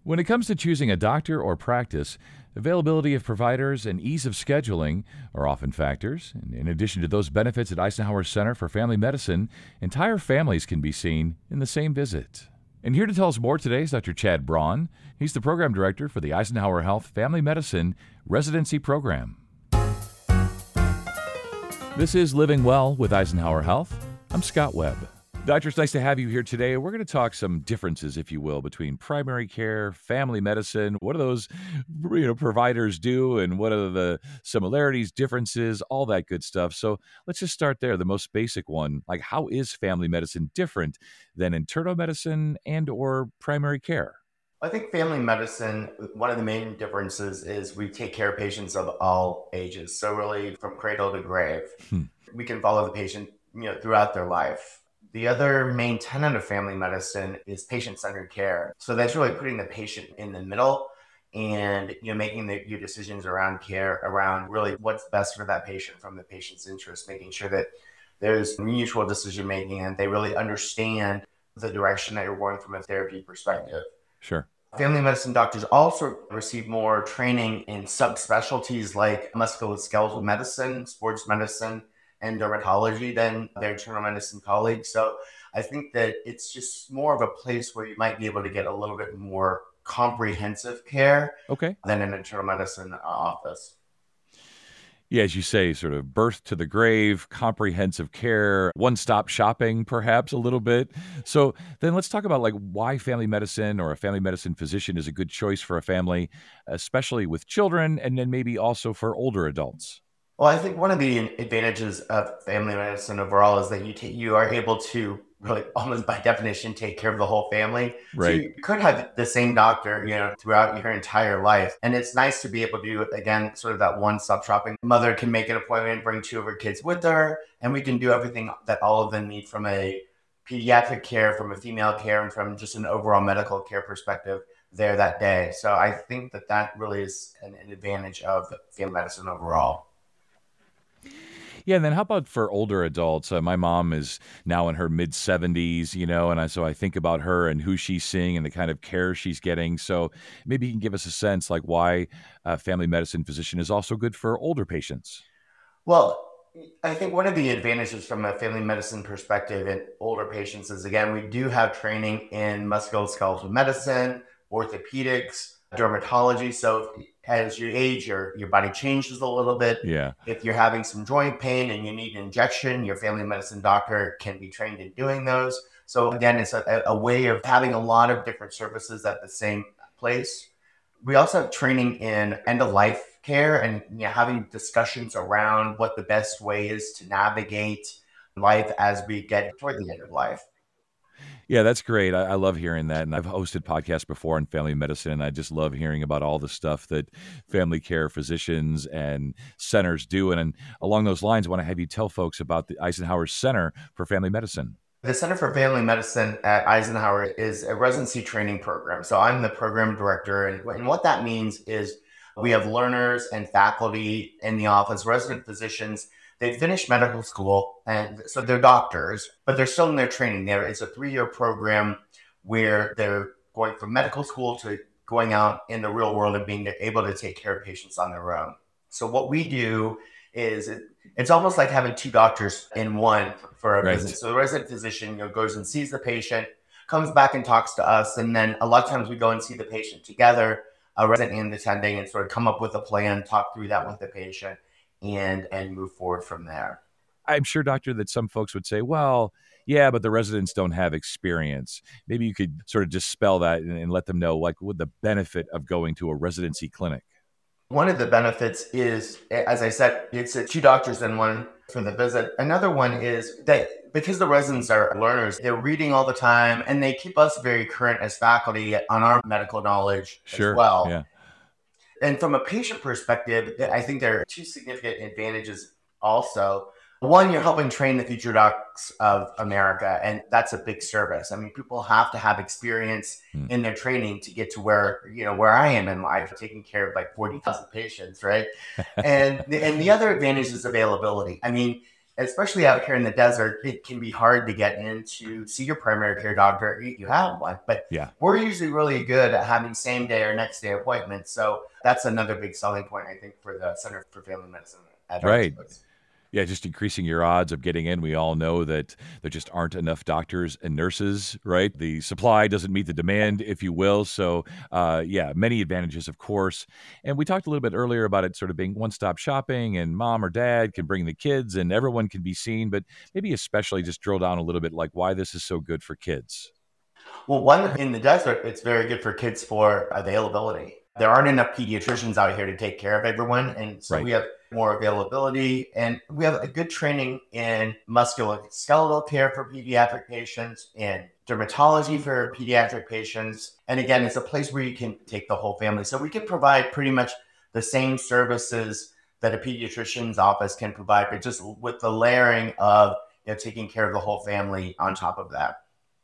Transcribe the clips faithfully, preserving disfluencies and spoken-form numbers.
When it comes to choosing a doctor or practice, availability of providers and ease of scheduling are often factors. And in addition to those benefits at Eisenhower Center for Family Medicine, entire families can be seen in the same visit. And here to tell us more today is Doctor Chad Braun. He's the program director for the Eisenhower Health Family Medicine Residency Program. This is Living Well with Eisenhower Health. I'm Scott Webb. Doctor, it's nice to have you here today. We're going to talk some differences, if you will, between primary care, family medicine. What do those you know, providers do, and what are the similarities, differences, all that good stuff. So let's just start there. The most basic one, like how is family medicine different than internal medicine and or primary care? I think family medicine, one of the main differences is we take care of patients of all ages. So really from cradle to grave, hmm. we can follow the patient you know, throughout their life. The other main tenet of family medicine is patient-centered care. So that's really putting the patient in the middle and you know making the, your decisions around care, around really what's best for that patient from the patient's interest, making sure that there's mutual decision-making and they really understand the direction that you're going from a therapy perspective. Sure. Family medicine doctors also receive more training in subspecialties like musculoskeletal medicine, sports medicine, and dermatology than their internal medicine colleagues. So I think that it's just more of a place where you might be able to get a little bit more comprehensive care okay. than an internal medicine office. Yeah, as you say, sort of birth to the grave, comprehensive care, one-stop shopping, perhaps a little bit. So then let's talk about like why family medicine or a family medicine physician is a good choice for a family, especially with children, and then maybe also for older adults. Well, I think one of the advantages of family medicine overall is that you t- you are able to really almost by definition take care of the whole family. Right. So you could have the same doctor, you know, throughout your entire life. And it's nice to be able to do, again, sort of that one-stop shopping. Mother can make an appointment, bring two of her kids with her, and we can do everything that all of them need from a pediatric care, from a female care, and from just an overall medical care perspective there that day. So I think that that really is an, an advantage of family medicine overall. Yeah, and then how about for older adults? Uh, my mom is now in her mid seventies, you know, and I, so I think about her and who she's seeing and the kind of care she's getting. So maybe you can give us a sense like why a family medicine physician is also good for older patients. Well, I think one of the advantages from a family medicine perspective in older patients is, again, we do have training in musculoskeletal medicine, orthopedics, dermatology. So as you age, your, your body changes a little bit. Yeah. If you're having some joint pain and you need an injection, your family medicine doctor can be trained in doing those. So again, it's a, a way of having a lot of different services at the same place. We also have training in end-of-life care and you know, having discussions around what the best way is to navigate life as we get toward the end of life. Yeah, that's great. I, I love hearing that. And I've hosted podcasts before on family medicine, and I just love hearing about all the stuff that family care physicians and centers do. And, and along those lines, I want to have you tell folks about the Eisenhower Center for Family Medicine. The Center for Family Medicine at Eisenhower is a residency training program. So I'm the program director. And, and what that means is we have learners and faculty in the office, resident physicians. They finished medical school, and so they're doctors, but they're still in their training. There is a three-year program where they're going from medical school to going out in the real world and being able to take care of patients on their own. So what we do is it, it's almost like having two doctors in one for a right. visit. So the resident physician you know, goes and sees the patient, comes back and talks to us, and then a lot of times we go and see the patient together, a resident and attending, and sort of come up with a plan, talk through that with the patient, and and move forward from there. I'm sure, doctor, that some folks would say, well, yeah, but the residents don't have experience. Maybe you could sort of dispel that and, and let them know, like, what the benefit of going to a residency clinic. One of the benefits is, as I said, it's two doctors in one for the visit. Another one is that because the residents are learners, they're reading all the time, and they keep us very current as faculty on our medical knowledge sure. as well. Yeah. And from a patient perspective, I think there are two significant advantages also. One, you're helping train the future docs of America, and that's a big service. I mean, people have to have experience hmm. in their training to get to where, you know, where I am in life, taking care of like forty thousand patients, right? and, the, and the other advantage is availability. I mean, especially out here in the desert, it can be hard to get in to see your primary care doctor if you have one. But Yeah. we're usually really good at having same day or next day appointments. So that's another big selling point, I think, for the Center for Family Medicine at our Right. place. Yeah, just increasing your odds of getting in. We all know that there just aren't enough doctors and nurses, right? The supply doesn't meet the demand, if you will. So, uh, yeah, many advantages, of course. And we talked a little bit earlier about it sort of being one-stop shopping, and mom or dad can bring the kids and everyone can be seen, but maybe especially just drill down a little bit like why this is so good for kids. Well, one, in the desert, it's very good for kids for availability. There aren't enough pediatricians out here to take care of everyone. And so Right. we have more availability, and we have a good training in musculoskeletal care for pediatric patients and dermatology for pediatric patients. And again, it's a place where you can take the whole family. So we can provide pretty much the same services that a pediatrician's office can provide, but just with the layering of, you know, taking care of the whole family on top of that.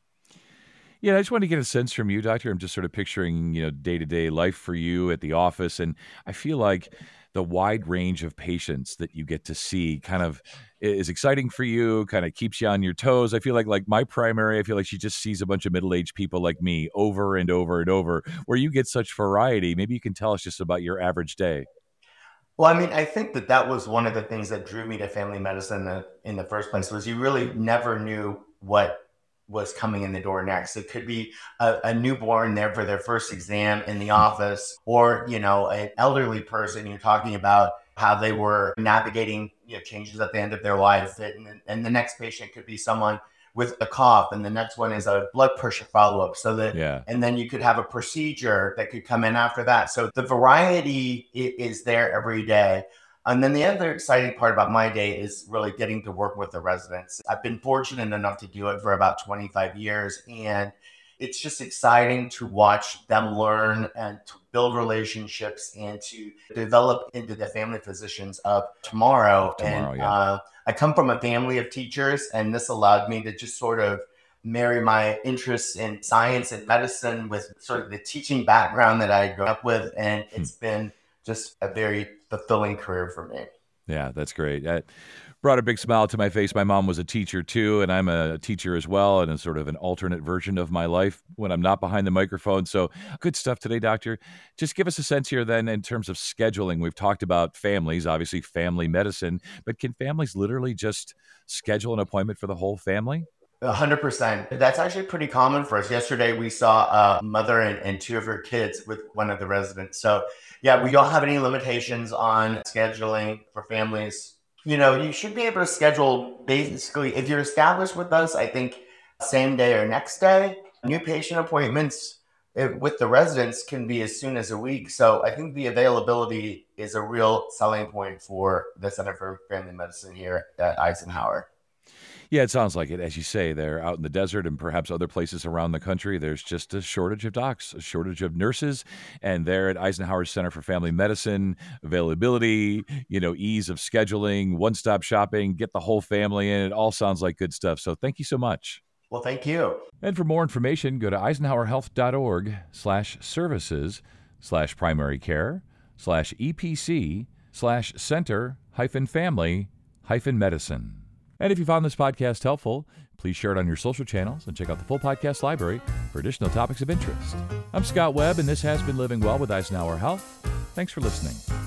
Yeah, I just wanted to get a sense from you, doctor. I'm just sort of picturing, you know, day-to-day life for you at the office, and I feel like the wide range of patients that you get to see kind of is exciting for you, kind of keeps you on your toes. I feel like like my primary, I feel like she just sees a bunch of middle-aged people like me over and over and over, where you get such variety. Maybe you can tell us just about your average day. Well, I mean, I think that that was one of the things that drew me to family medicine in the, in the first place, was you really never knew what was coming in the door next. It could be a, a newborn there for their first exam in the office, or, you know, an elderly person you're talking about how they were navigating, you know, changes at the end of their life. And, and the next patient could be someone with a cough, and the next one is a blood pressure follow-up. So that, Yeah. and then you could have a procedure that could come in after that. So the variety is there every day. And then the other exciting part about my day is really getting to work with the residents. I've been fortunate enough to do it for about twenty-five years. And it's just exciting to watch them learn and to build relationships and to develop into the family physicians of tomorrow. Tomorrow, and yeah. uh, I come from a family of teachers, and this allowed me to just sort of marry my interests in science and medicine with sort of the teaching background that I grew up with. And it's been just a very fulfilling career for me. Yeah, that's great. That brought a big smile to my face. My mom was a teacher too, and I'm a teacher as well, and a sort of an alternate version of my life when I'm not behind the microphone. So good stuff today, doctor. Just give us a sense here then in terms of scheduling. We've talked about families, obviously family medicine, but can families literally just schedule an appointment for the whole family? A hundred percent. That's actually pretty common for us. Yesterday, we saw a mother and, and two of her kids with one of the residents. So yeah, we don't have any limitations on scheduling for families. You know, you should be able to schedule basically, if you're established with us, I think same day or next day. New patient appointments with the residents can be as soon as a week. So I think the availability is a real selling point for the Center for Family Medicine here at Eisenhower. Yeah, it sounds like it. As you say, they're out in the desert and perhaps other places around the country. There's just a shortage of docs, a shortage of nurses. And there at Eisenhower Center for Family Medicine, availability, you know, ease of scheduling, one-stop shopping, get the whole family in. It all sounds like good stuff. So thank you so much. Well, thank you. And for more information, go to eisenhowerhealth.org slash services slash primary care slash EPC slash center hyphen family hyphen medicine. And if you found this podcast helpful, please share it on your social channels and check out the full podcast library for additional topics of interest. I'm Scott Webb, and this has been Living Well with Eisenhower Health. Thanks for listening.